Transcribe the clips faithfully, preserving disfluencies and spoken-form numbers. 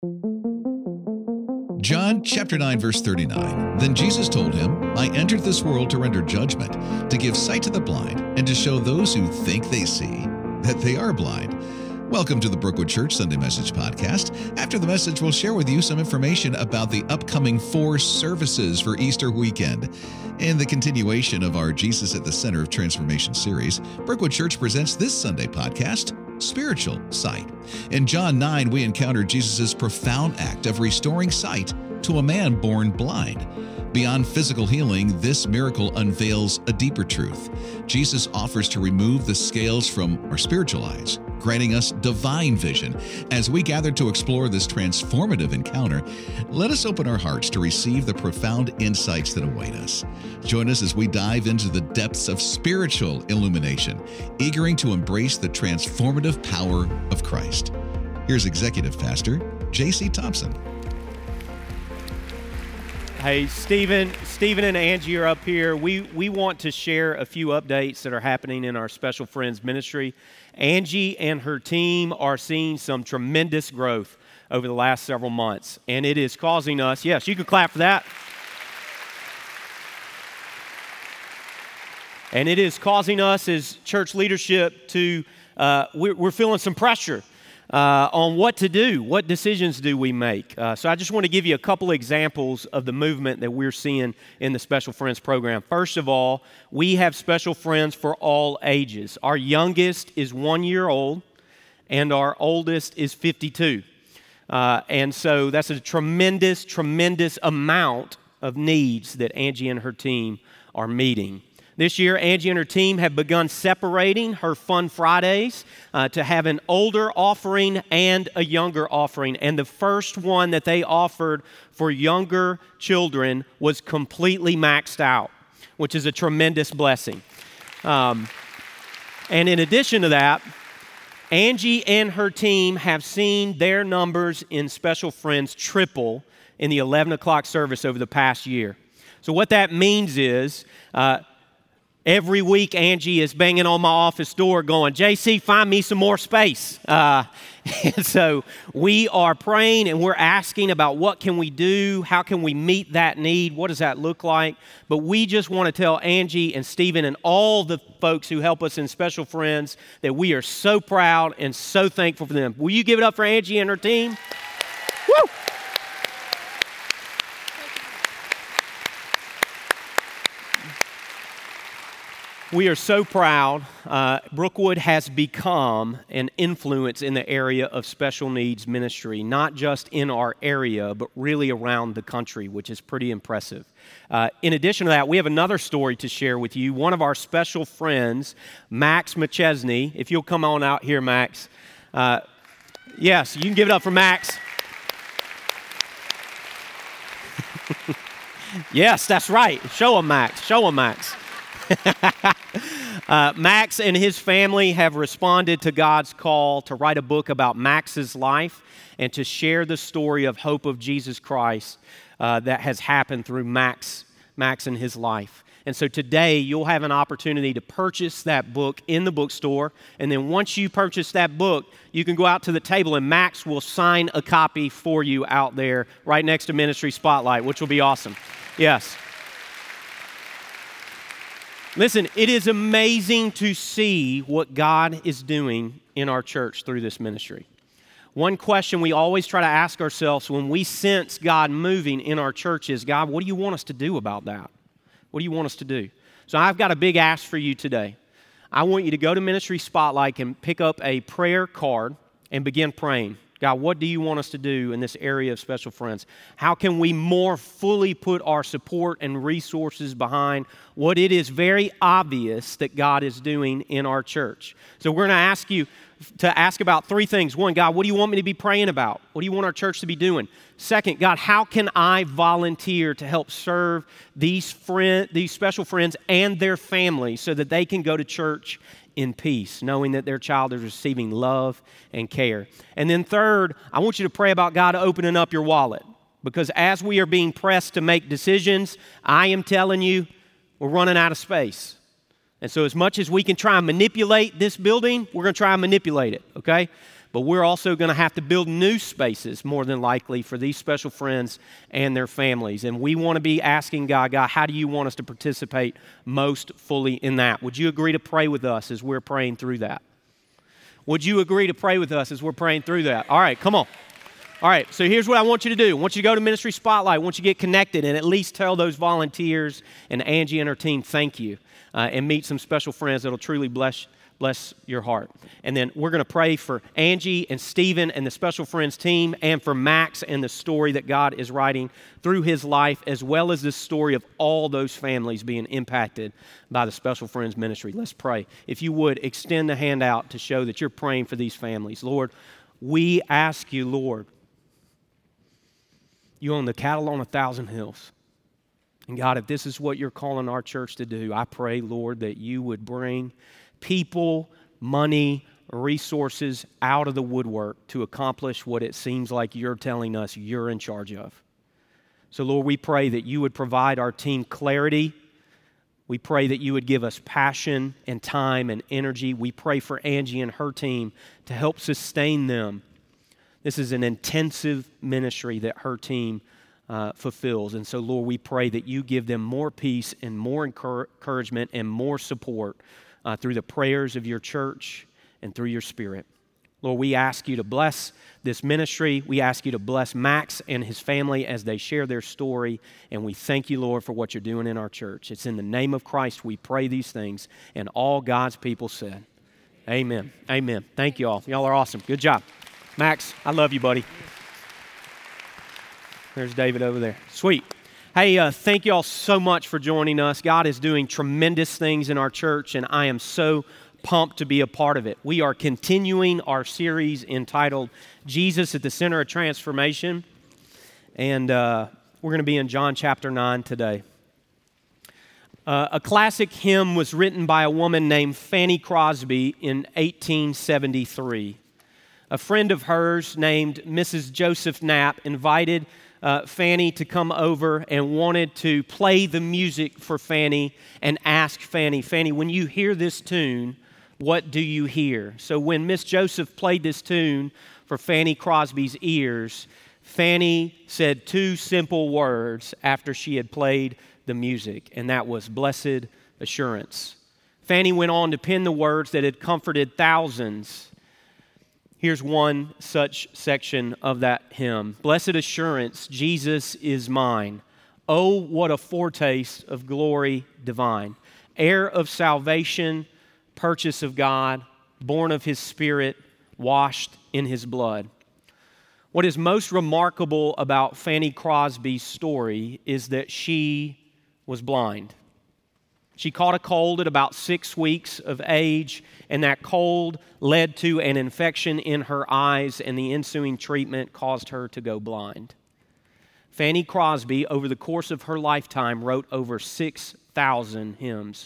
John chapter nine, verse thirty-nine. Then Jesus told him, I entered this world to render judgment, to give sight to the blind, and to show those who think they see that they are blind. Welcome to the Brookwood Church Sunday Message Podcast. After the message, we'll share with you some information about the upcoming four services for Easter weekend. In the continuation of our Jesus at the Center of Transformation series, Brookwood Church presents this Sunday podcast, Spiritual Sight. In John nine, we encounter Jesus' profound act of restoring sight to a man born blind. Beyond physical healing, this miracle unveils a deeper truth. Jesus offers to remove the scales from our spiritual eyes, granting us divine vision. As we gather to explore this transformative encounter, let us open our hearts to receive the profound insights that await us. Join us as we dive into the depths of spiritual illumination, eagering to embrace the transformative power of Christ. Here's Executive Pastor J C Thompson. Hey, Stephen, Stephen and Angie are up here. We we want to share a few updates that are happening in our Special Friends ministry. Angie and her team are seeing some tremendous growth over the last several months, and it is causing us, yes, you can clap for that. And it is causing us as church leadership to, uh, we're, we're feeling some pressure Uh, on what to do, what decisions do we make. Uh, so I just want to give you a couple examples of the movement that we're seeing in the Special Friends program. First of all, we have Special Friends for all ages. Our youngest is one year old, and our oldest is fifty-two. Uh, and so that's a tremendous, tremendous amount of needs that Angie and her team are meeting. This year, Angie and her team have begun separating her Fun Fridays uh, to have an older offering and a younger offering. And the first one that they offered for younger children was completely maxed out, which is a tremendous blessing. Um, and in addition to that, Angie and her team have seen their numbers in Special Friends triple in the eleven o'clock service over the past year. So what that means is, uh, every week, Angie is banging on my office door going, J C, find me some more space. Uh, and so we are praying and we're asking about what can we do? How can we meet that need? What does that look like? But we just want to tell Angie and Stephen and all the folks who help us in Special Friends that we are so proud and so thankful for them. Will you give it up for Angie and her team? Woo! We are so proud. Uh, Brookwood has become an influence in the area of special needs ministry, not just in our area, but really around the country, which is pretty impressive. Uh, in addition to that, we have another story to share with you. One of our special friends, Max McChesney, if you'll come on out here, Max. Uh, yes, you can give it up for Max. Yes, that's right. Show him, Max. Show him, Max. uh, Max and his family have responded to God's call to write a book about Max's life and to share the story of hope of Jesus Christ uh, that has happened through Max, Max and his life. And so today you'll have an opportunity to purchase that book in the bookstore. And then once you purchase that book, you can go out to the table and Max will sign a copy for you out there right next to Ministry Spotlight, which will be awesome. Yes. Listen, it is amazing to see what God is doing in our church through this ministry. One question we always try to ask ourselves when we sense God moving in our church is, God, what do you want us to do about that? What do you want us to do? So I've got a big ask for you today. I want you to go to Ministry Spotlight and pick up a prayer card and begin praying. God, what do you want us to do in this area of Special Friends? How can we more fully put our support and resources behind what it is very obvious that God is doing in our church? So we're going to ask you to ask about three things. One, God, what do you want me to be praying about? What do you want our church to be doing? Second, God, how can I volunteer to help serve these friend, these special friends and their families so that they can go to church in peace, knowing that their child is receiving love and care? And then third, I want you to pray about God opening up your wallet, because as we are being pressed to make decisions, I am telling you, we're running out of space. And so as much as we can try and manipulate this building, we're going to try and manipulate it, okay? But we're also going to have to build new spaces, more than likely, for these special friends and their families. And we want to be asking God, God, how do you want us to participate most fully in that? Would you agree to pray with us as we're praying through that? Would you agree to pray with us as we're praying through that? All right, come on. All right, so here's what I want you to do. I want you to go to Ministry Spotlight. I want you to get connected and at least tell those volunteers and Angie and her team thank you, uh, and meet some special friends that will truly bless bless your heart. And then we're going to pray for Angie and Stephen and the special friends team, and for Max and the story that God is writing through his life, as well as the story of all those families being impacted by the special friends ministry. Let's pray. If you would, extend the hand out to show that you're praying for these families. Lord, we ask you, Lord, you own the cattle on a thousand hills. And God, if this is what you're calling our church to do, I pray, Lord, that you would bring people, money, resources out of the woodwork to accomplish what it seems like you're telling us you're in charge of. So, Lord, we pray that you would provide our team clarity. We pray that you would give us passion and time and energy. We pray for Angie and her team to help sustain them. This is an intensive ministry that her team uh, fulfills. And so, Lord, we pray that you give them more peace and more encouragement and more support uh, through the prayers of your church and through your Spirit. Lord, we ask you to bless this ministry. We ask you to bless Max and his family as they share their story. And we thank you, Lord, for what you're doing in our church. It's in the name of Christ we pray these things. And all God's people said, amen. Amen. Thank you all. Y'all are awesome. Good job. Max, I love you, buddy. There's David over there. Sweet. Hey, uh, thank you all so much for joining us. God is doing tremendous things in our church, and I am so pumped to be a part of it. We are continuing our series entitled Jesus at the Center of Transformation, and uh, we're going to be in John chapter nine today. Uh, a classic hymn was written by a woman named Fanny Crosby in eighteen seventy-three. A friend of hers named Missus Joseph Knapp invited uh, Fanny to come over and wanted to play the music for Fanny and ask Fanny, Fanny, when you hear this tune, what do you hear? So when Miss Joseph played this tune for Fanny Crosby's ears, Fanny said two simple words after she had played the music, and that was blessed assurance. Fanny went on to pen the words that had comforted thousands. Here's one such section of that hymn. Blessed assurance, Jesus is mine. Oh, what a foretaste of glory divine. Heir of salvation, purchase of God, born of his Spirit, washed in his blood. What is most remarkable about Fanny Crosby's story is that she was blind. She caught a cold at about six weeks of age, and that cold led to an infection in her eyes, and the ensuing treatment caused her to go blind. Fanny Crosby, over the course of her lifetime, wrote over six thousand hymns.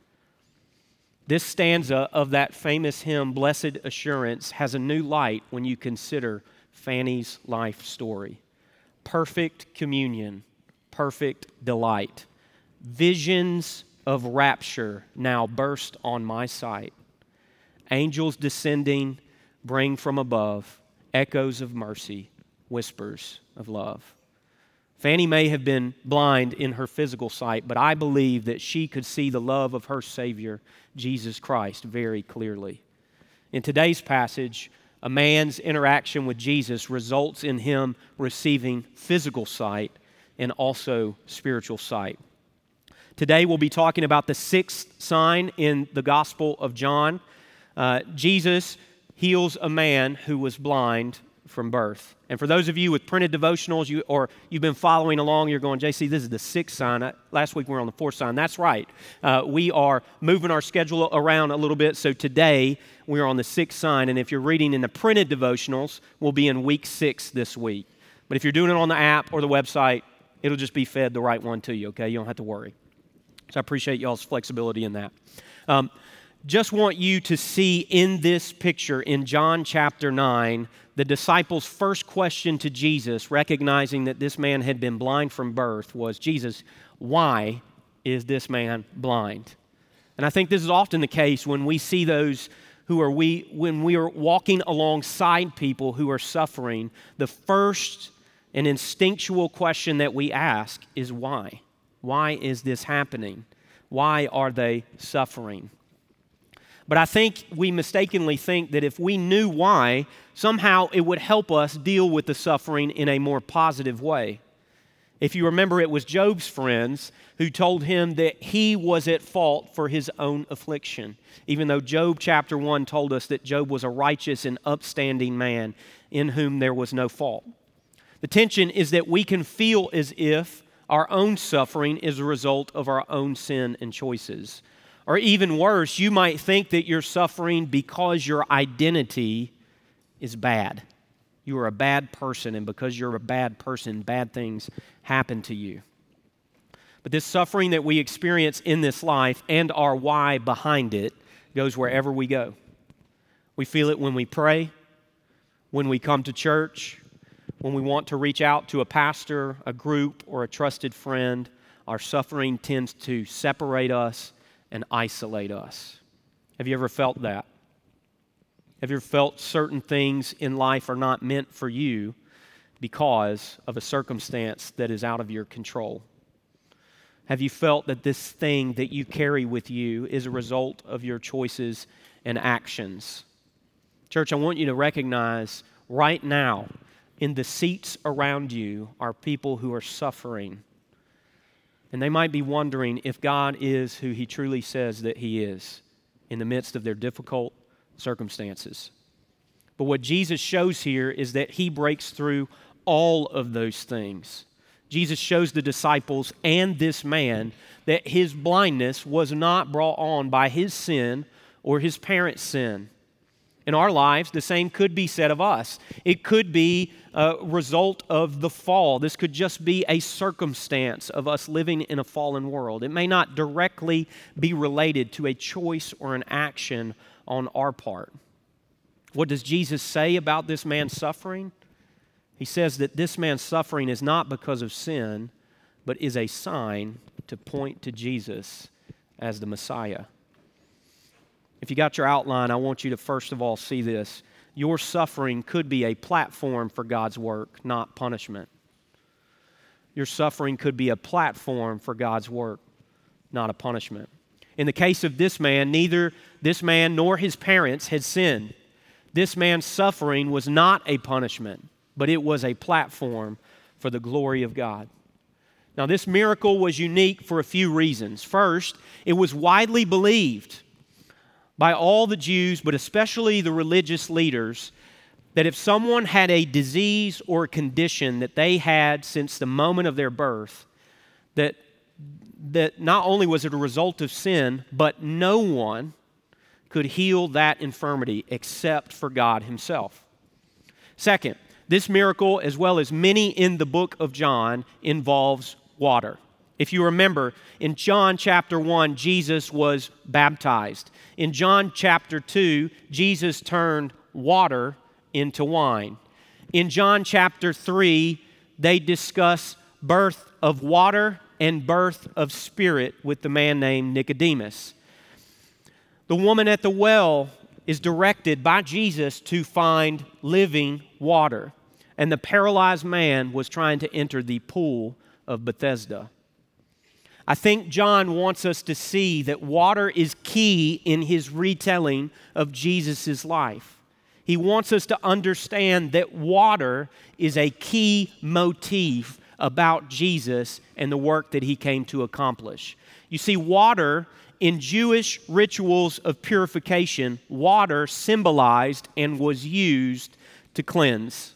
This stanza of that famous hymn, Blessed Assurance, has a new light when you consider Fanny's life story. Perfect communion, perfect delight. Visions of rapture now burst on my sight. Angels descending bring from above echoes of mercy, whispers of love. Fanny may have been blind in her physical sight, but I believe that she could see the love of her Savior, Jesus Christ, very clearly. In today's passage, a man's interaction with Jesus results in him receiving physical sight and also spiritual sight. Today we'll be talking about the sixth sign in the Gospel of John. Uh, Jesus heals a man who was blind from birth. And for those of you with printed devotionals, you or you've been following along, you're going, J C, this is the sixth sign. I, last week we were on the fourth sign. That's right. Uh, we are moving our schedule around a little bit. So today we're on the sixth sign. And if you're reading in the printed devotionals, we'll be in week six this week. But if you're doing it on the app or the website, it'll just be fed the right one to you, okay? You don't have to worry. So I appreciate y'all's flexibility in that. Um, just want you to see in this picture in John chapter nine, the disciples' first question to Jesus, recognizing that this man had been blind from birth, was, Jesus, why is this man blind? And I think this is often the case when we see those who are we, when we are walking alongside people who are suffering, the first and instinctual question that we ask is why? Why is this happening? Why are they suffering? But I think we mistakenly think that if we knew why, somehow it would help us deal with the suffering in a more positive way. If you remember, it was Job's friends who told him that he was at fault for his own affliction, even though Job chapter one told us that Job was a righteous and upstanding man in whom there was no fault. The tension is that we can feel as if our own suffering is a result of our own sin and choices. Or even worse, you might think that you're suffering because your identity is bad. You are a bad person, and because you're a bad person, bad things happen to you. But this suffering that we experience in this life and our why behind it goes wherever we go. We feel it when we pray, when we come to church, when we want to reach out to a pastor, a group, or a trusted friend. Our suffering tends to separate us and isolate us. Have you ever felt that? Have you ever felt certain things in life are not meant for you because of a circumstance that is out of your control? Have you felt that this thing that you carry with you is a result of your choices and actions? Church, I want you to recognize right now in the seats around you are people who are suffering. And they might be wondering if God is who He truly says that He is in the midst of their difficult circumstances. But what Jesus shows here is that He breaks through all of those things. Jesus shows the disciples and this man that his blindness was not brought on by his sin or his parents' sin. In our lives, the same could be said of us. It could be a result of the fall. This could just be a circumstance of us living in a fallen world. It may not directly be related to a choice or an action on our part. What does Jesus say about this man's suffering? He says that this man's suffering is not because of sin, but is a sign to point to Jesus as the Messiah. If you got your outline, I want you to first of all see this. Your suffering could be a platform for God's work, not punishment. Your suffering could be a platform for God's work, not a punishment. In the case of this man, neither this man nor his parents had sinned. This man's suffering was not a punishment, but it was a platform for the glory of God. Now, this miracle was unique for a few reasons. First, it was widely believed by all the Jews, but especially the religious leaders, that if someone had a disease or a condition that they had since the moment of their birth, that, that not only was it a result of sin, but no one could heal that infirmity except for God Himself. Second, this miracle, as well as many in the book of John, involves water. If you remember, in John chapter one, Jesus was baptized. In John chapter two, Jesus turned water into wine. In John chapter three, they discuss birth of water and birth of spirit with the man named Nicodemus. The woman at the well is directed by Jesus to find living water, and the paralyzed man was trying to enter the pool of Bethesda. I think John wants us to see that water is key in his retelling of Jesus' life. He wants us to understand that water is a key motif about Jesus and the work that He came to accomplish. You see, water in Jewish rituals of purification, water symbolized and was used to cleanse.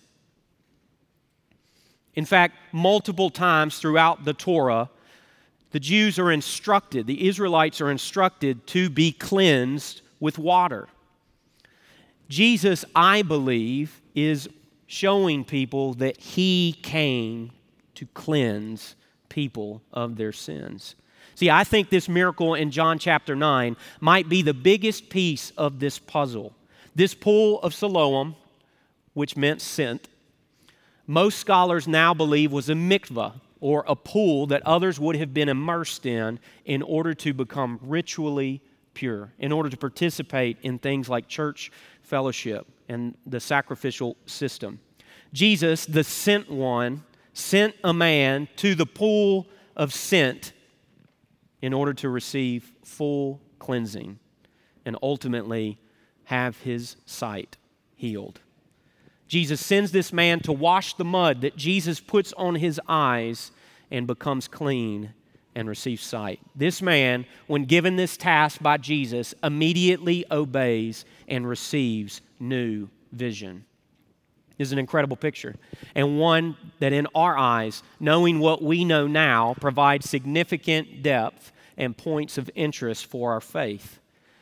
In fact, multiple times throughout the Torah, the Jews are instructed, the Israelites are instructed to be cleansed with water. Jesus, I believe, is showing people that He came to cleanse people of their sins. See, I think this miracle in John chapter nine might be the biggest piece of this puzzle. This pool of Siloam, which meant sent, most scholars now believe was a mikveh, or a pool that others would have been immersed in in order to become ritually pure in order to participate in things like church fellowship and the sacrificial system. Jesus, the sent one, sent a man to the pool of scent in order to receive full cleansing and ultimately have his sight healed. Jesus sends this man to wash the mud that Jesus puts on his eyes and becomes clean and receives sight. This man, when given this task by Jesus, immediately obeys and receives new vision. This is an incredible picture, and one that in our eyes, knowing what we know now, provides significant depth and points of interest for our faith.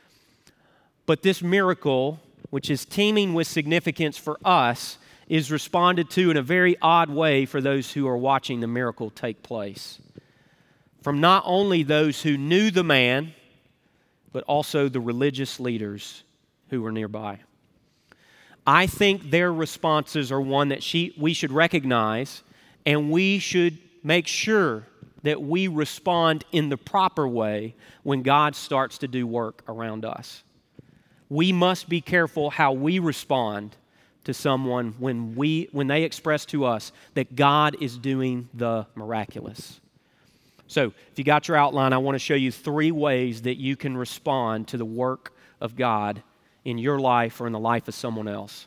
But this miracle, which is teeming with significance for us, is responded to in a very odd way for those who are watching the miracle take place. From not only those who knew the man, but also the religious leaders who were nearby. I think their responses are one that she, we should recognize, and we should make sure that we respond in the proper way when God starts to do work around us. We must be careful how we respond to someone when we when they express to us that God is doing the miraculous. So, if you got your outline, I want to show you three ways that you can respond to the work of God in your life or in the life of someone else.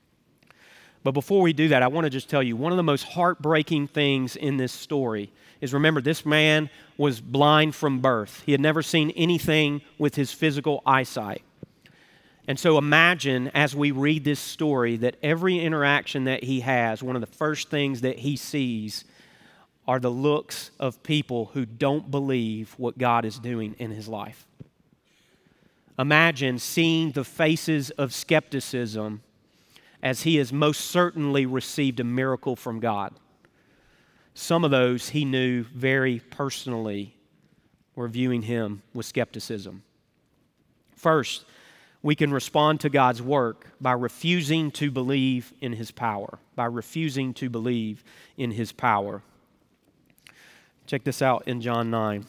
But before we do that, I want to just tell you, one of the most heartbreaking things in this story is, remember, this man was blind from birth. He had never seen anything with his physical eyesight. And so imagine, as we read this story, that every interaction that he has, one of the first things that he sees are the looks of people who don't believe what God is doing in his life. Imagine seeing the faces of skepticism as he has most certainly received a miracle from God. Some of those he knew very personally were viewing him with skepticism. First, we can respond to God's work by refusing to believe in his power, by refusing to believe in his power. Check this out in John nine.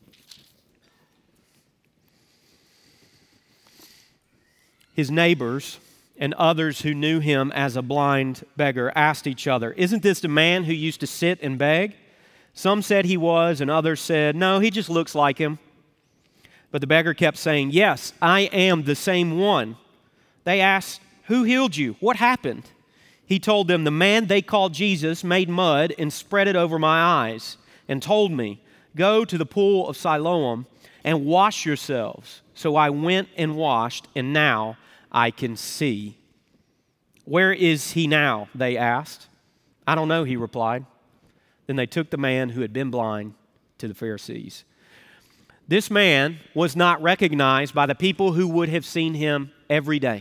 His neighbors and others who knew him as a blind beggar asked each other, "Isn't this the man who used to sit and beg?" Some said he was, and others said, "No, he just looks like him." But the beggar kept saying, "Yes, I am the same one." They asked, "Who healed you? What happened?" He told them, "The man they called Jesus made mud and spread it over my eyes and told me, 'Go to the pool of Siloam and wash yourselves.' So I went and washed, and now I can see." "Where is he now?" they asked. "I don't know," he replied. Then they took the man who had been blind to the Pharisees. This man was not recognized by the people who would have seen him every day.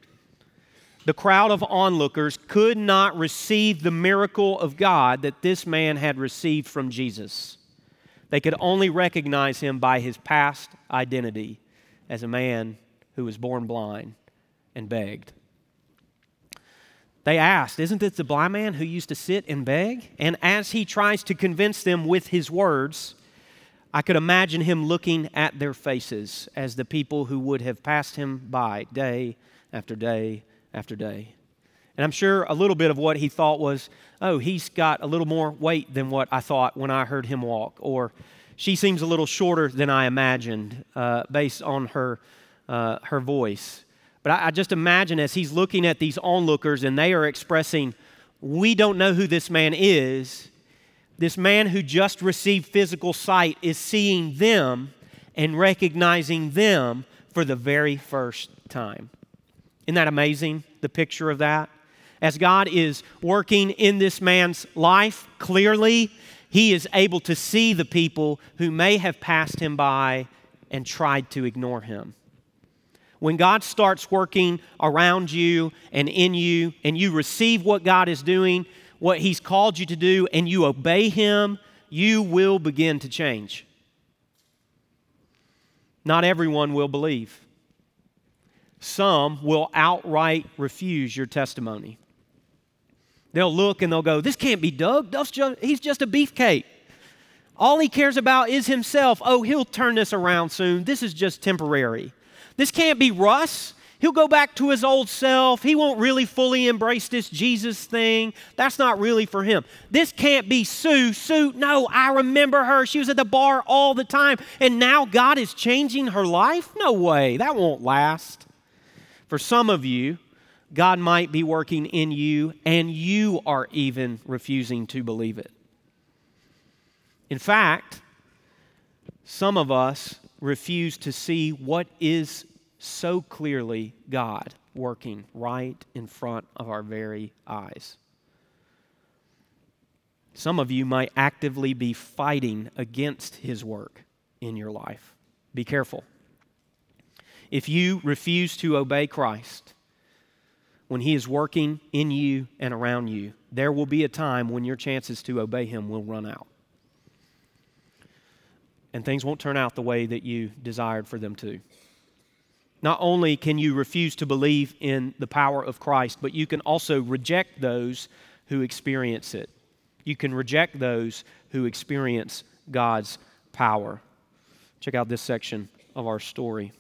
The crowd of onlookers could not receive the miracle of God that this man had received from Jesus. They could only recognize him by his past identity as a man who was born blind and begged. They asked, "Isn't this the blind man who used to sit and beg?" And as he tries to convince them with his words, I could imagine him looking at their faces as the people who would have passed him by day after day after day. And I'm sure a little bit of what he thought was, "Oh, he's got a little more weight than what I thought when I heard him walk," or "She seems a little shorter than I imagined uh, based on her uh, her voice." But I, I just imagine as he's looking at these onlookers and they are expressing, "We don't know who this man is," this man who just received physical sight is seeing them and recognizing them for the very first time. Isn't that amazing, the picture of that? As God is working in this man's life, clearly, he is able to see the people who may have passed him by and tried to ignore him. When God starts working around you and in you, and you receive what God is doing, what he's called you to do, and you obey him, you will begin to change. Not everyone will believe. Some will outright refuse your testimony. They'll look and they'll go, "This can't be Doug. Doug's just, he's just a beefcake." All he cares about is himself. Oh, he'll turn this around soon. This is just temporary. This can't be Russ. He'll go back to his old self. He won't really fully embrace this Jesus thing. That's not really for him. This can't be Sue. Sue, no, I remember her. She was at the bar all the time. And now God is changing her life? No way. That won't last. For some of you, God might be working in you, and you are even refusing to believe it. In fact, some of us refuse to see what is so clearly God working right in front of our very eyes. Some of you might actively be fighting against His work in your life. Be careful. If you refuse to obey Christ when He is working in you and around you, there will be a time when your chances to obey Him will run out. And things won't turn out the way that you desired for them to. Not only can you refuse to believe in the power of Christ, but you can also reject those who experience it. You can reject those who experience God's power. Check out this section of our story.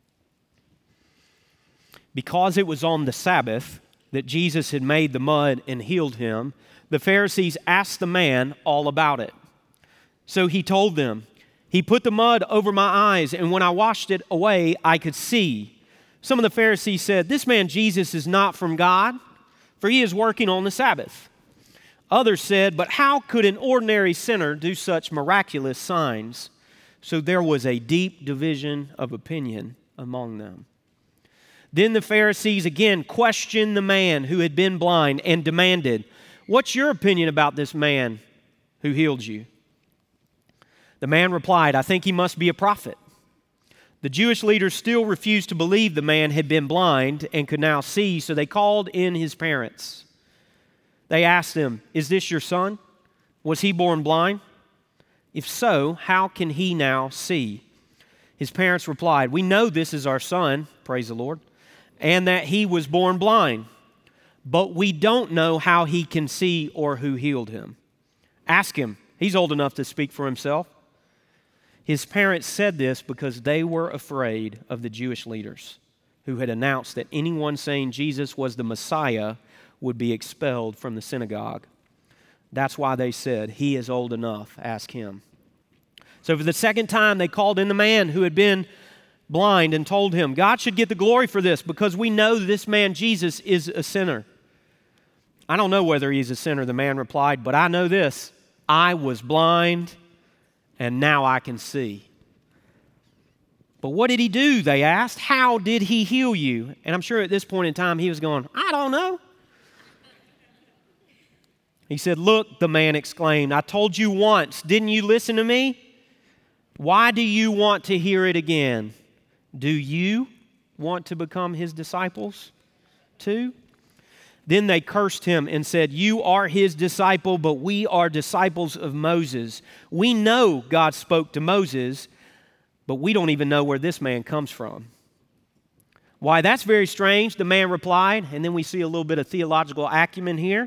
Because it was on the Sabbath that Jesus had made the mud and healed him, the Pharisees asked the man all about it. So he told them, "He put the mud over my eyes, and when I washed it away, I could see." Some of the Pharisees said, "This man Jesus is not from God, for he is working on the Sabbath." Others said, "But how could an ordinary sinner do such miraculous signs?" So there was a deep division of opinion among them. Then the Pharisees again questioned the man who had been blind and demanded, "What's your opinion about this man who healed you?" The man replied, "I think he must be a prophet." The Jewish leaders still refused to believe the man had been blind and could now see, so they called in his parents. They asked him, "Is this your son? Was he born blind? If so, how can he now see?" His parents replied, "We know this is our son, praise the Lord, and that he was born blind, but we don't know how he can see or who healed him. Ask him. He's old enough to speak for himself." His parents said this because they were afraid of the Jewish leaders who had announced that anyone saying Jesus was the Messiah would be expelled from the synagogue. That's why they said, "He is old enough, ask him." So for the second time, they called in the man who had been blind and told him, "God should get the glory for this because we know this man Jesus is a sinner." "I don't know whether he's a sinner," the man replied, "but I know this, I was blind and now I can see." "But what did he do?" they asked. "How did he heal you?" And I'm sure at this point in time he was going, "I don't know." He said, "Look," the man exclaimed, "I told you once. Didn't you listen to me? Why do you want to hear it again? Do you want to become his disciples too?" Then they cursed him and said, "You are his disciple, but we are disciples of Moses. We know God spoke to Moses, but we don't even know where this man comes from." "Why, that's very strange," the man replied. And then we see a little bit of theological acumen here.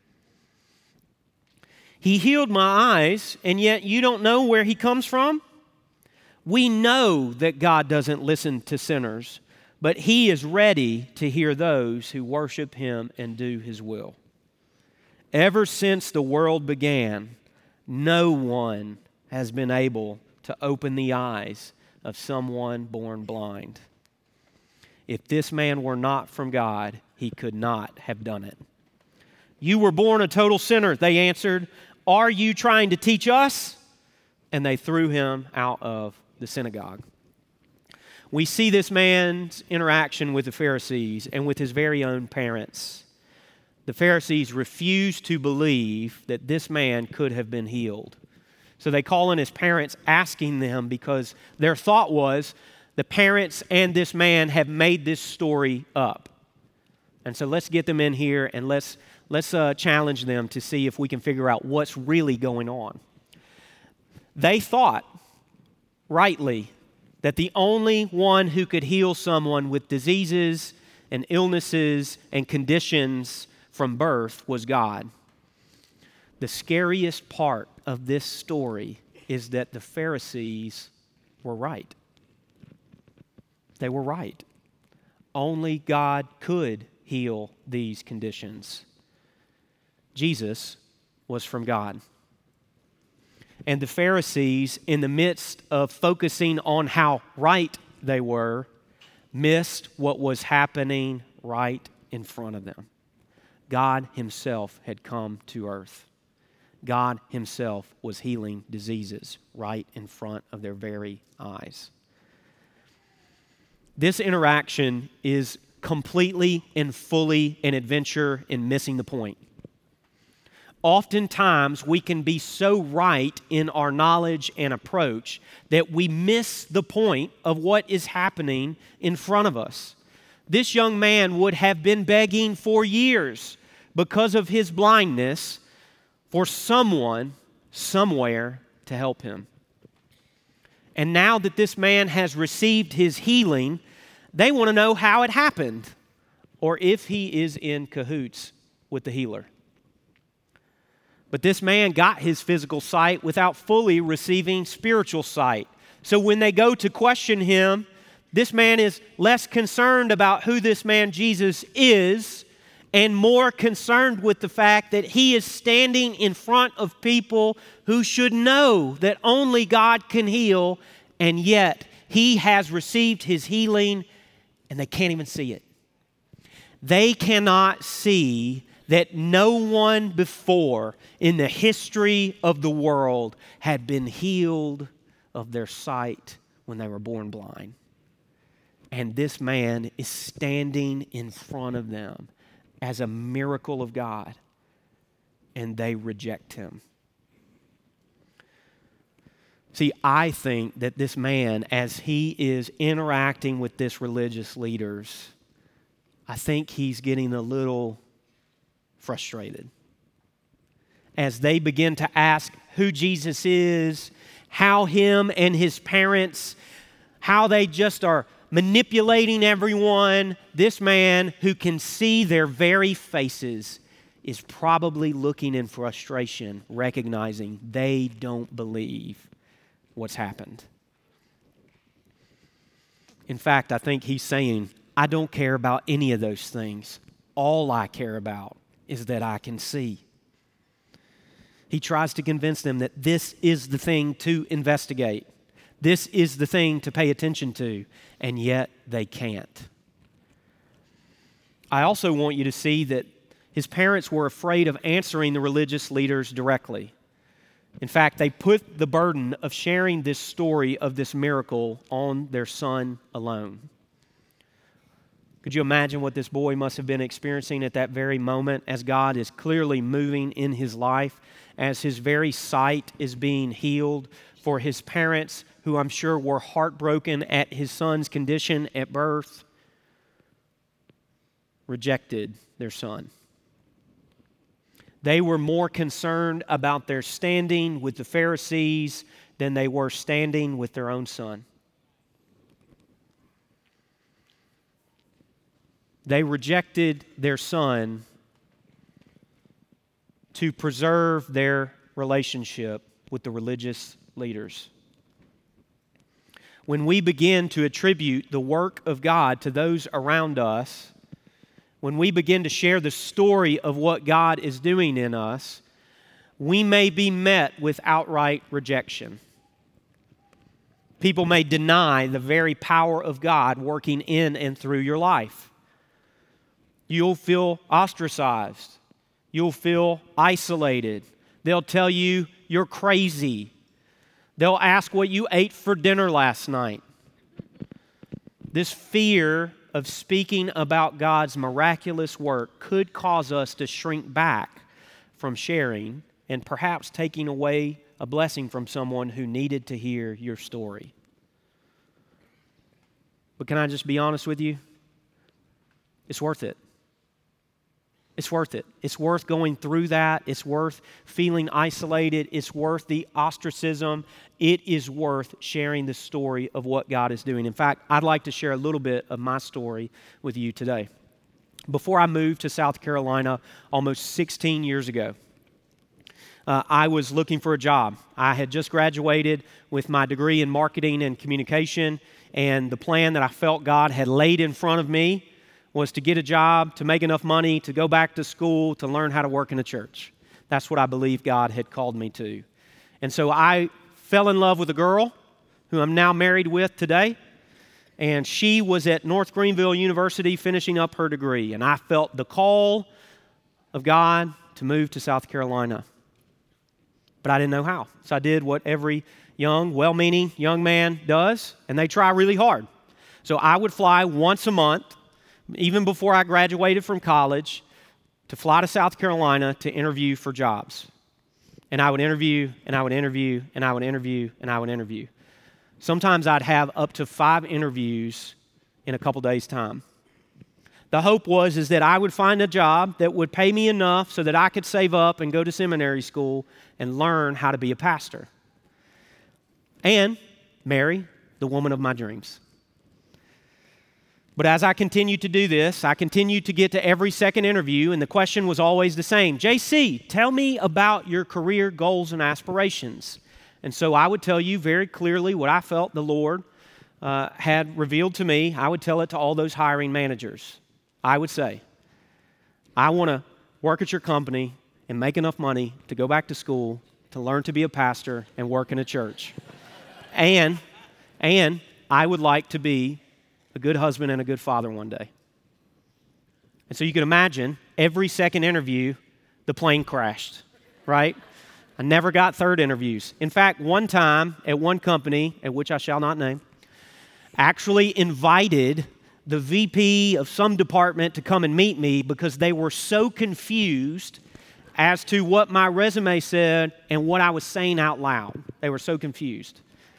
"He healed my eyes, and yet you don't know where he comes from? We know that God doesn't listen to sinners, but he is ready to hear those who worship him and do his will. Ever since the world began, no one has been able to open the eyes of someone born blind. If this man were not from God, he could not have done it." "You were born a total sinner," they answered. "Are you trying to teach us?" And they threw him out of the synagogue. We see this man's interaction with the Pharisees and with his very own parents. The Pharisees refused to believe that this man could have been healed. So they call in his parents asking them because their thought was the parents and this man have made this story up. And so let's get them in here and let's, let's uh, challenge them to see if we can figure out what's really going on. They thought, rightly, that the only one who could heal someone with diseases and illnesses and conditions from birth was God. The scariest part of this story is that the Pharisees were right. They were right. Only God could heal these conditions. Jesus was from God. And the Pharisees, in the midst of focusing on how right they were, missed what was happening right in front of them. God Himself had come to earth. God Himself was healing diseases right in front of their very eyes. This interaction is completely and fully an adventure in missing the point. Oftentimes, we can be so right in our knowledge and approach that we miss the point of what is happening in front of us. This young man would have been begging for years because of his blindness for someone, somewhere, to help him. And now that this man has received his healing, they want to know how it happened or if he is in cahoots with the healer. But this man got his physical sight without fully receiving spiritual sight. So when they go to question him, this man is less concerned about who this man Jesus is and more concerned with the fact that he is standing in front of people who should know that only God can heal, and yet he has received his healing and they can't even see it. They cannot see that no one before in the history of the world had been healed of their sight when they were born blind. And this man is standing in front of them as a miracle of God, and they reject him. See, I think that this man, as he is interacting with this religious leaders, I think he's getting a little frustrated. As they begin to ask who Jesus is, how him and his parents, how they just are manipulating everyone, this man who can see their very faces is probably looking in frustration, recognizing they don't believe what's happened. In fact, I think he's saying, I don't care about any of those things. All I care about is that I can see. He tries to convince them that this is the thing to investigate. This is the thing to pay attention to, and yet they can't. I also want you to see that his parents were afraid of answering the religious leaders directly. In fact, they put the burden of sharing this story of this miracle on their son alone. Could you imagine what this boy must have been experiencing at that very moment as God is clearly moving in his life, as his very sight is being healed, for his parents, who I'm sure were heartbroken at his son's condition at birth, rejected their son. They were more concerned about their standing with the Pharisees than they were standing with their own son. They rejected their son to preserve their relationship with the religious leaders. When we begin to attribute the work of God to those around us, when we begin to share the story of what God is doing in us, we may be met with outright rejection. People may deny the very power of God working in and through your life. You'll feel ostracized. You'll feel isolated. They'll tell you you're crazy. They'll ask what you ate for dinner last night. This fear of speaking about God's miraculous work could cause us to shrink back from sharing and perhaps taking away a blessing from someone who needed to hear your story. But can I just be honest with you? It's worth it. It's worth it. It's worth going through that. It's worth feeling isolated. It's worth the ostracism. It is worth sharing the story of what God is doing. In fact, I'd like to share a little bit of my story with you today. Before I moved to South Carolina almost sixteen years ago, uh, I was looking for a job. I had just graduated with my degree in marketing and communication, and the plan that I felt God had laid in front of me was to get a job, to make enough money, to go back to school, to learn how to work in a church. That's what I believe God had called me to. And so I fell in love with a girl who I'm now married with today, and she was at North Greenville University finishing up her degree, and I felt the call of God to move to South Carolina. But I didn't know how, so I did what every young, well-meaning young man does, and they try really hard. So I would fly once a month, even before I graduated from college, to fly to South Carolina to interview for jobs. And I would interview, and I would interview, and I would interview, and I would interview. Sometimes I'd have up to five interviews in a couple days' time. The hope was is that I would find a job that would pay me enough so that I could save up and go to seminary school and learn how to be a pastor. And marry the woman of my dreams. But as I continued to do this, I continued to get to every second interview, and the question was always the same. J C, tell me about your career goals and aspirations. And so I would tell you very clearly what I felt the Lord uh, had revealed to me. I would tell it to all those hiring managers. I would say, I want to work at your company and make enough money to go back to school, to learn to be a pastor and work in a church. and, and I would like to be a good husband and a good father one day. And so you can imagine, every second interview, the plane crashed, right? I never got third interviews. In fact, one time at one company, at which I shall not name, actually invited the V P of some department to come and meet me because they were so confused as to what my resume said and what I was saying out loud. They were so confused.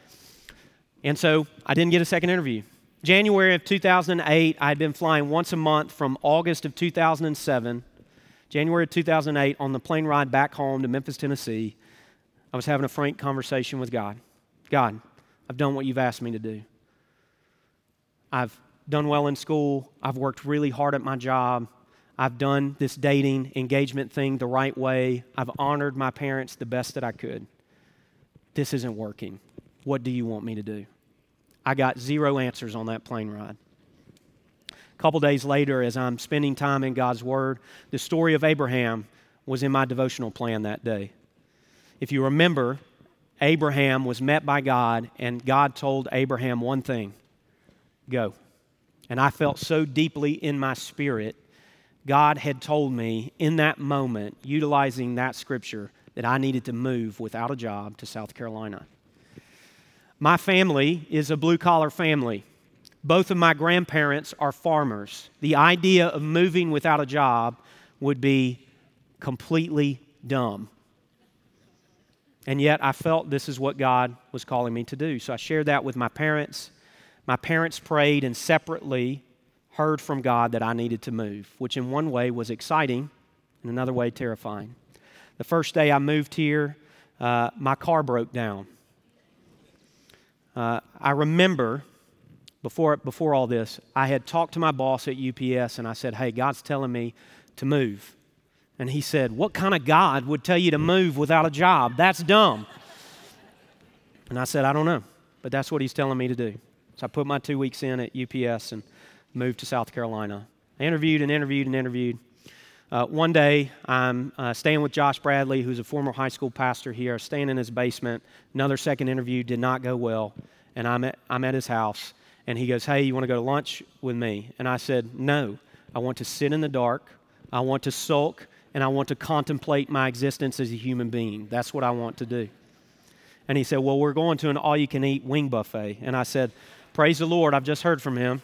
And so I didn't get a second interview. January of two thousand eight, I had been flying once a month from August of two thousand seven, January of two thousand eight, on the plane ride back home to Memphis, Tennessee. I was having a frank conversation with God. God, I've done what you've asked me to do. I've done well in school. I've worked really hard at my job. I've done this dating engagement thing the right way. I've honored my parents the best that I could. This isn't working. What do you want me to do? I got zero answers on that plane ride. A couple days later, as I'm spending time in God's Word, the story of Abraham was in my devotional plan that day. If you remember, Abraham was met by God, and God told Abraham one thing: go. And I felt so deeply in my spirit, God had told me in that moment, utilizing that scripture, that I needed to move without a job to South Carolina. My family is a blue-collar family. Both of my grandparents are farmers. The idea of moving without a job would be completely dumb. And yet I felt this is what God was calling me to do. So I shared that with my parents. My parents prayed and separately heard from God that I needed to move, which in one way was exciting, in another way terrifying. The first day I moved here, uh, my car broke down. Uh, I remember, before, before all this, I had talked to my boss at U P S, and I said, hey, God's telling me to move. And he said, what kind of God would tell you to move without a job? That's dumb. And I said, I don't know, but that's what he's telling me to do. So I put my two weeks in at U P S and moved to South Carolina. I interviewed and interviewed and interviewed. Uh, one day, I'm uh, staying with Josh Bradley, who's a former high school pastor here, staying in his basement. Another second interview did not go well, and I'm at, I'm at his house. And he goes, hey, you want to go to lunch with me? And I said, no, I want to sit in the dark, I want to sulk, and I want to contemplate my existence as a human being. That's what I want to do. And he said, well, we're going to an all-you-can-eat wing buffet. And I said, praise the Lord, I've just heard from him.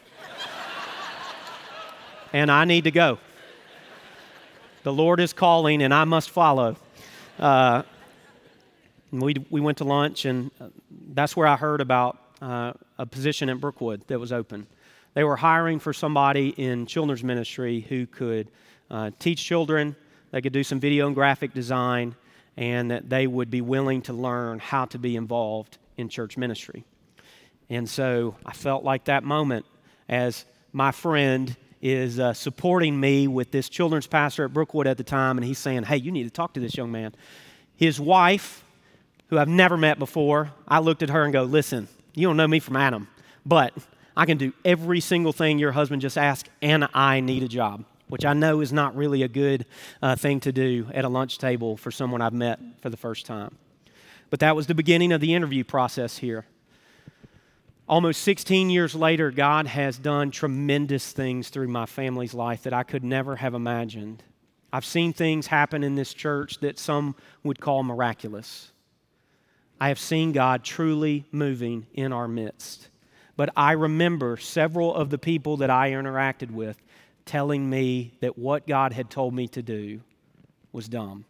And I need to go. The Lord is calling, and I must follow. Uh, we we went to lunch, and that's where I heard about uh, a position at Brookwood that was open. They were hiring for somebody in children's ministry who could uh, teach children, they could do some video and graphic design, and that they would be willing to learn how to be involved in church ministry. And so I felt like that moment as my friend is uh, supporting me with this children's pastor at Brookwood at the time, and he's saying, hey, you need to talk to this young man. His wife, who I've never met before, I looked at her and go, listen, you don't know me from Adam, but I can do every single thing your husband just asked, and I need a job, which I know is not really a good uh, thing to do at a lunch table for someone I've met for the first time. But that was the beginning of the interview process here. Almost sixteen years later, God has done tremendous things through my family's life that I could never have imagined. I've seen things happen in this church that some would call miraculous. I have seen God truly moving in our midst. But I remember several of the people that I interacted with telling me that what God had told me to do was dumb.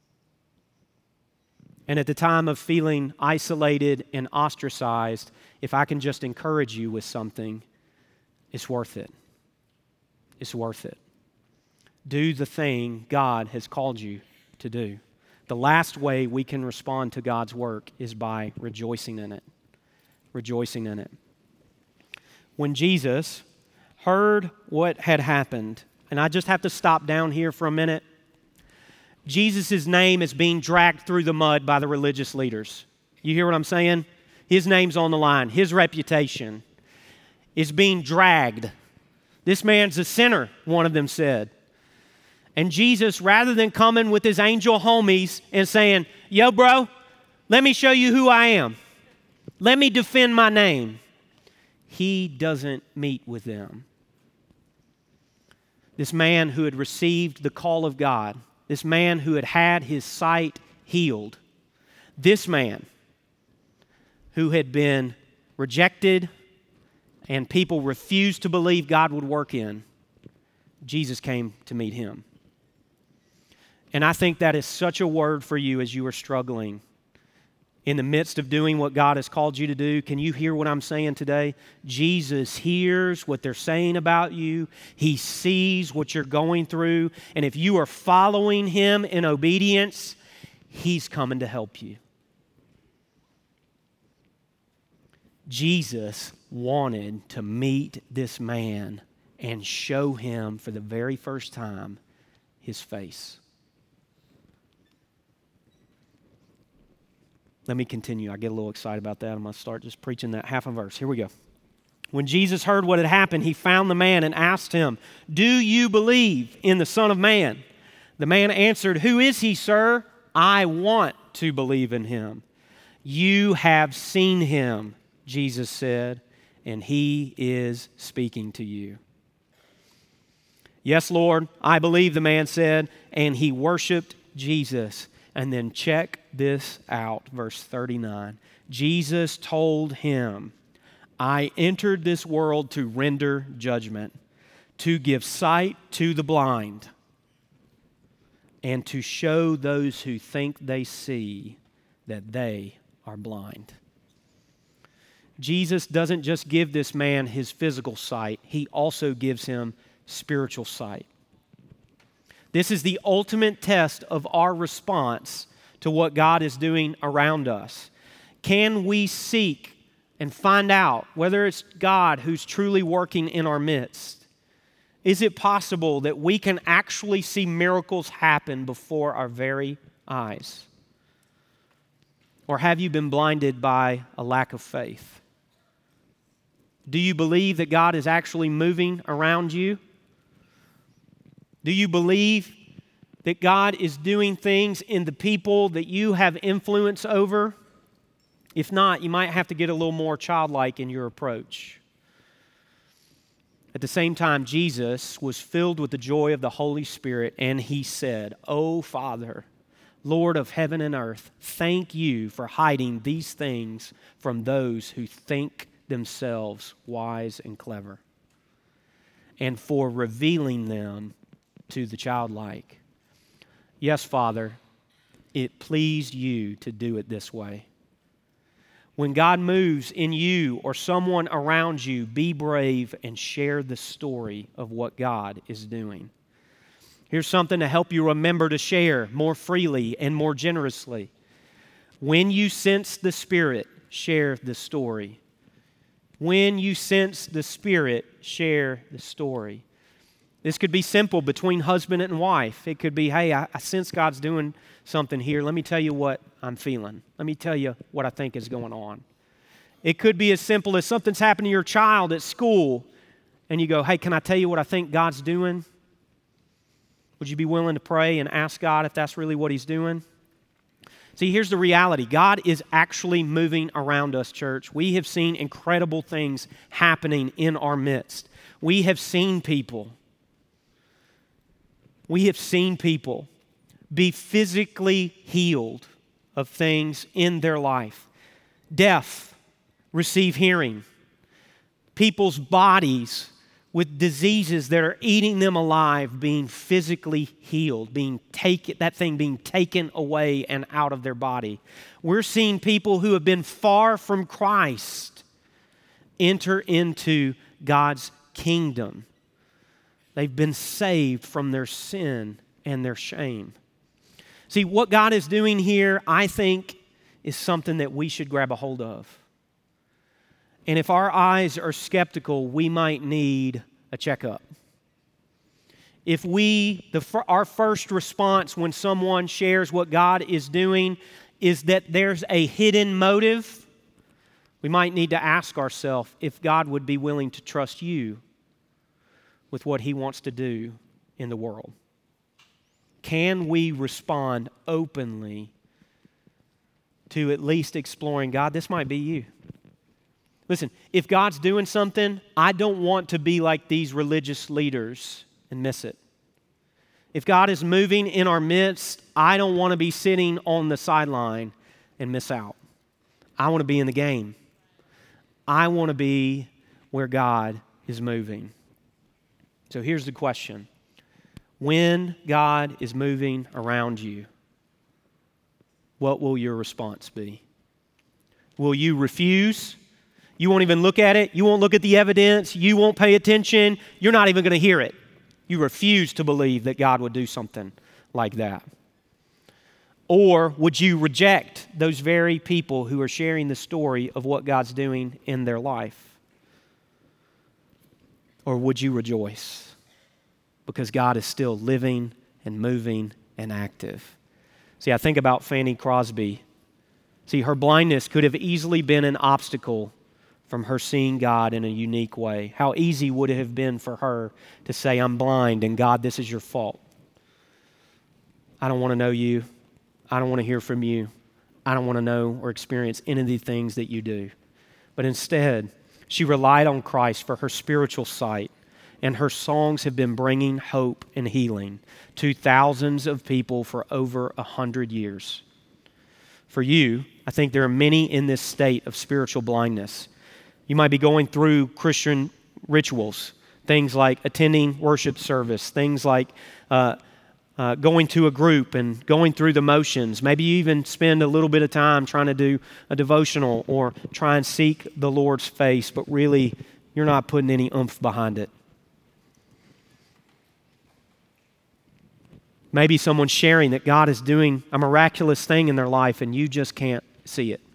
And at the time of feeling isolated and ostracized, if I can just encourage you with something, it's worth it. It's worth it. Do the thing God has called you to do. The last way we can respond to God's work is by rejoicing in it. Rejoicing in it. When Jesus heard what had happened, and I just have to stop down here for a minute. Jesus' name is being dragged through the mud by the religious leaders. You hear what I'm saying? His name's on the line. His reputation is being dragged. This man's a sinner, one of them said. And Jesus, rather than coming with his angel homies and saying, yo, bro, let me show you who I am. Let me defend my name. He doesn't meet with them. This man who had received the call of God, this man who had had his sight healed, this man who had been rejected and people refused to believe God would work in, Jesus came to meet him. And I think that is such a word for you as you are struggling in the midst of doing what God has called you to do. Can you hear what I'm saying today? Jesus hears what they're saying about you. He sees what you're going through. And if you are following Him in obedience, He's coming to help you. Jesus wanted to meet this man and show him for the very first time His face. Let me continue. I get a little excited about that. I'm going to start just preaching that half a verse. Here we go. When Jesus heard what had happened, He found the man and asked him, do you believe in the Son of Man? The man answered, who is He, sir? I want to believe in Him. You have seen Him, Jesus said, and He is speaking to you. Yes, Lord, I believe, the man said, and he worshiped Jesus. And then check this out, verse thirty-nine. Jesus told him, I entered this world to render judgment, to give sight to the blind, and to show those who think they see that they are blind. Jesus doesn't just give this man his physical sight, He also gives him spiritual sight. This is the ultimate test of our response to what God is doing around us. Can we seek and find out whether it's God who's truly working in our midst? Is it possible that we can actually see miracles happen before our very eyes? Or have you been blinded by a lack of faith? Do you believe that God is actually moving around you? Do you believe that God is doing things in the people that you have influence over? If not, you might have to get a little more childlike in your approach. At the same time, Jesus was filled with the joy of the Holy Spirit, and He said, "O Father, Lord of heaven and earth, thank You for hiding these things from those who think themselves wise and clever, and for revealing them to the childlike. Yes, Father, it pleased You to do it this way." When God moves in you or someone around you, be brave and share the story of what God is doing. Here's something to help you remember to share more freely and more generously. When you sense the Spirit, share the story. When you sense the Spirit, share the story. This could be simple between husband and wife. It could be, hey, I, I sense God's doing something here. Let me tell you what I'm feeling. Let me tell you what I think is going on. It could be as simple as something's happened to your child at school, and you go, hey, can I tell you what I think God's doing? Would you be willing to pray and ask God if that's really what He's doing? See, here's the reality. God is actually moving around us, church. We have seen incredible things happening in our midst. We have seen people We have seen people be physically healed of things in their life. Deaf receive hearing. People's bodies with diseases that are eating them alive being physically healed, being taken, that thing being taken away and out of their body. We're seeing people who have been far from Christ enter into God's kingdom. They've been saved from their sin and their shame. See, what God is doing here, I think, is something that we should grab a hold of. And if our eyes are skeptical, we might need a checkup. If we, the, our first response when someone shares what God is doing is that there's a hidden motive, we might need to ask ourselves if God would be willing to trust you with what He wants to do in the world. Can we respond openly to at least exploring, God, this might be you? Listen, if God's doing something, I don't want to be like these religious leaders and miss it. If God is moving in our midst, I don't want to be sitting on the sideline and miss out. I want to be in the game. I want to be where God is moving. So here's the question. When God is moving around you, what will your response be? Will you refuse? You won't even look at it. You won't look at the evidence. You won't pay attention. You're not even going to hear it. You refuse to believe that God would do something like that. Or would you reject those very people who are sharing the story of what God's doing in their life? Or would you rejoice? Because God is still living and moving and active. See, I think about Fanny Crosby. See, her blindness could have easily been an obstacle from her seeing God in a unique way. How easy would it have been for her to say, I'm blind, and God, this is your fault. I don't want to know you. I don't want to hear from you. I don't want to know or experience any of the things that you do. But instead, she relied on Christ for her spiritual sight, and her songs have been bringing hope and healing to thousands of people for over a hundred years. For you, I think there are many in this state of spiritual blindness. You might be going through Christian rituals, things like attending worship service, things like uh, uh, going to a group and going through the motions. Maybe you even spend a little bit of time trying to do a devotional or try and seek the Lord's face, but really you're not putting any oomph behind it. Maybe someone's sharing that God is doing a miraculous thing in their life and you just can't see it.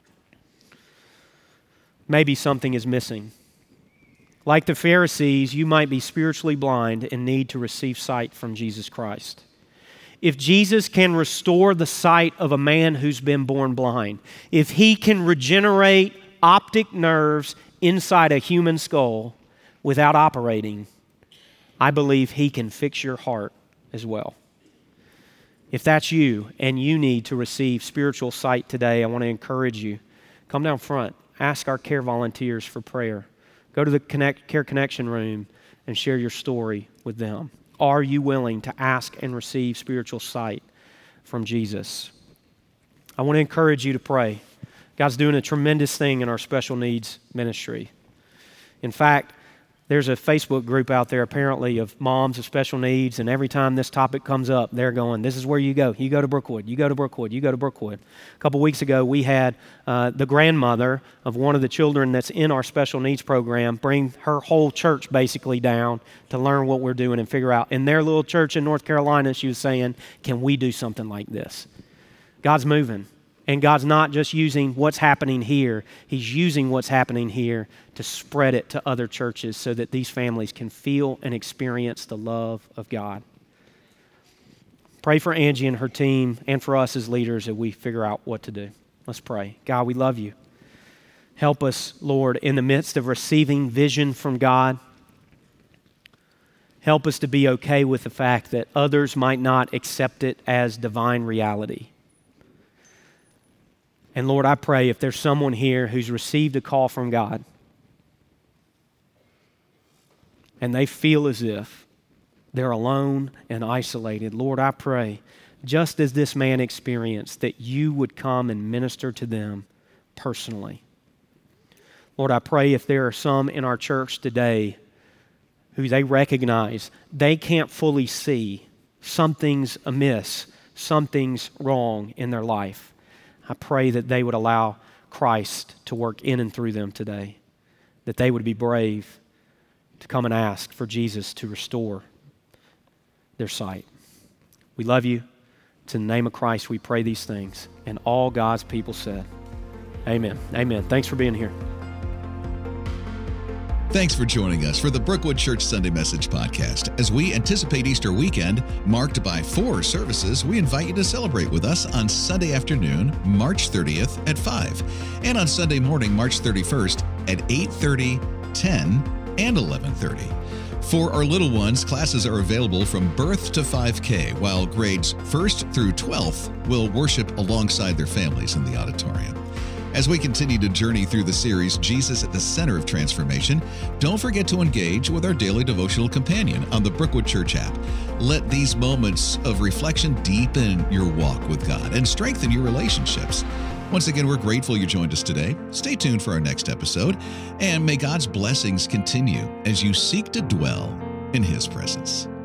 Maybe something is missing. Like the Pharisees, you might be spiritually blind and need to receive sight from Jesus Christ. If Jesus can restore the sight of a man who's been born blind, if He can regenerate optic nerves inside a human skull without operating, I believe He can fix your heart as well. If that's you and you need to receive spiritual sight today, I want to encourage you. Come down front. Ask our care volunteers for prayer. Go to the Connect, Care Connection room and share your story with them. Are you willing to ask and receive spiritual sight from Jesus? I want to encourage you to pray. God's doing a tremendous thing in our special needs ministry. In fact, there's a Facebook group out there apparently of moms with special needs, and every time this topic comes up, they're going, this is where you go. You go to Brookwood. You go to Brookwood. You go to Brookwood. A couple weeks ago, we had uh, the grandmother of one of the children that's in our special needs program bring her whole church basically down to learn what we're doing and figure out. In their little church in North Carolina, she was saying, can we do something like this? God's moving. And God's not just using what's happening here. He's using what's happening here to spread it to other churches so that these families can feel and experience the love of God. Pray for Angie and her team and for us as leaders as we figure out what to do. Let's pray. God, we love you. Help us, Lord, in the midst of receiving vision from God. Help us to be okay with the fact that others might not accept it as divine reality. And Lord, I pray if there's someone here who's received a call from God and they feel as if they're alone and isolated, Lord, I pray, just as this man experienced, that you would come and minister to them personally. Lord, I pray if there are some in our church today who they recognize they can't fully see something's amiss, something's wrong in their life, I pray that they would allow Christ to work in and through them today, that they would be brave to come and ask for Jesus to restore their sight. We love you. It's in the name of Christ we pray these things. And all God's people said, amen. Amen. Thanks for being here. Thanks for joining us for the Brookwood Church Sunday Message Podcast. As we anticipate Easter weekend, marked by four services, we invite you to celebrate with us on Sunday afternoon, March thirtieth at five, and on Sunday morning, March thirty-first at eight thirty, ten, and eleven thirty. For our little ones, classes are available from birth to five K, while grades first through twelfth will worship alongside their families in the auditorium. As we continue to journey through the series, Jesus at the Center of Transformation, don't forget to engage with our daily devotional companion on the Brookwood Church app. Let these moments of reflection deepen your walk with God and strengthen your relationships. Once again, we're grateful you joined us today. Stay tuned for our next episode, and may God's blessings continue as you seek to dwell in His presence.